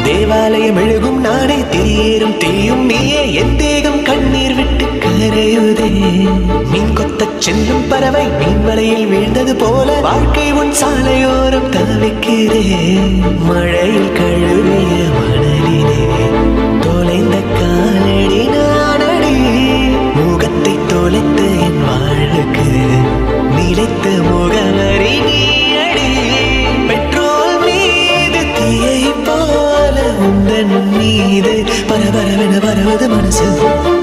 தேவாலயம் எழுகும் நானே திரியேறும் தீயும் நீயே என் தேகம் கண்ணீர் விட்டு கரையுதே மீன் கொத்த செல்லும் பறவை மீன் வலையில் வீழ்ந்தது போல வாழ்க்கை உன் சாலையோரம் தவிக்கிறே மழையில் கழுவிய மணலினே